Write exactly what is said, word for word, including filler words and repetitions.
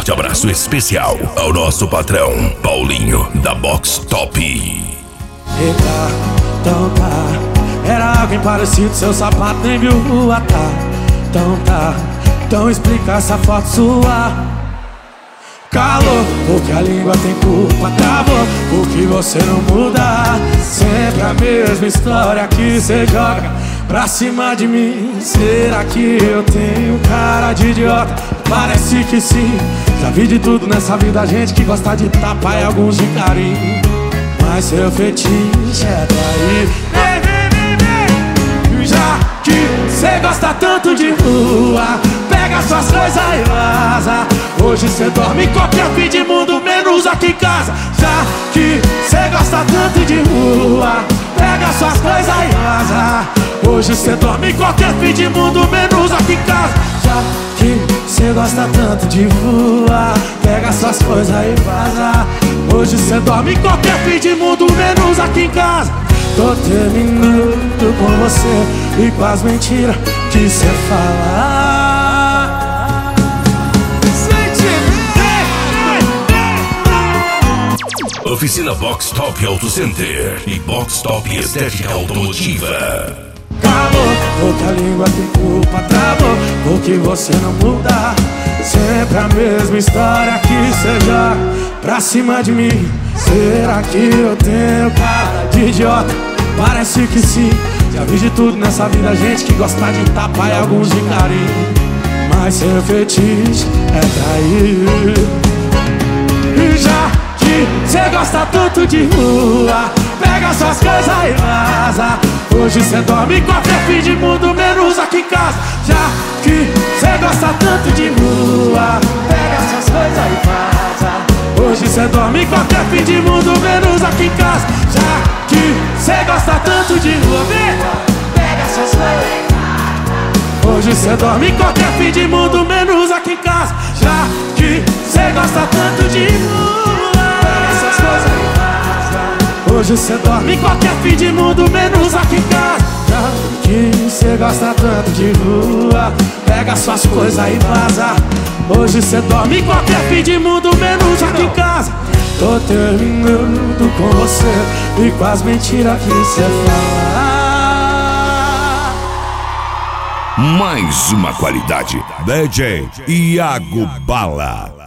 forte abraço especial ao nosso patrão, Paulinho, da Box Top. Eita, então tá. Era alguém parecido, seu sapato nem viu rua, tá. Então tá, então explica essa foto sua. Calor, porque a língua tem culpa, travou, porque você não muda. Sempre a mesma história que cê joga pra cima de mim. Será que eu tenho cara de idiota? Parece que sim. Já vi de tudo nessa vida, gente que gosta de tapa e alguns de carinho. Mas seu fetiche é trair. Vem, vem, vem, vem. Já que cê gosta tanto de rua, pega suas coisas e vaza. Hoje cê dorme em qualquer fim de mundo, menos aqui em casa. Já que cê gosta tanto de rua, pega suas coisas e vaza. Hoje cê dorme em qualquer fim de mundo, menos aqui em casa. Já que cê gosta tanto de rua, pega suas coisas e vaza. Hoje cê dorme em qualquer fim de mundo, menos aqui em casa. Tô terminando com você e com as mentiras que cê fala. Oficina Box Top Auto Center e Box Top Estética Automotiva. Calor, porque a língua tem culpa, travou, porque você não muda. Sempre a mesma história que cê joga pra cima de mim. Será que eu tenho cara de idiota? Parece que sim. Já vi de tudo nessa vida, gente que gosta de tapa e alguns de carinho. Mas seu fetiche é trair. E já que cê gosta tanto de rua, pega suas coisas e vaza. Hoje cê dorme em qualquer fim de mundo, menos aqui em casa. Já que cê gosta tanto de rua, pega suas coisas e vaza. Hoje cê dorme em qualquer fim de mundo, menos aqui em casa. Já que cê gosta tanto de rua, pega suas coisas e vaza. Hoje cê dorme em qualquer fim de mundo, menos aqui em casa. Já que cê gosta tanto de rua, pega suas coisas e vaza. Hoje cê dorme em qualquer fim de mundo, menos aqui em casa. Já que cê gosta tanto de rua, pega suas coisas e vaza. Hoje cê dorme em qualquer fim de mundo, menos aqui em casa. Tô terminando com você e com as mentiras que cê fala. Mais uma qualidade. D J Iago Bala.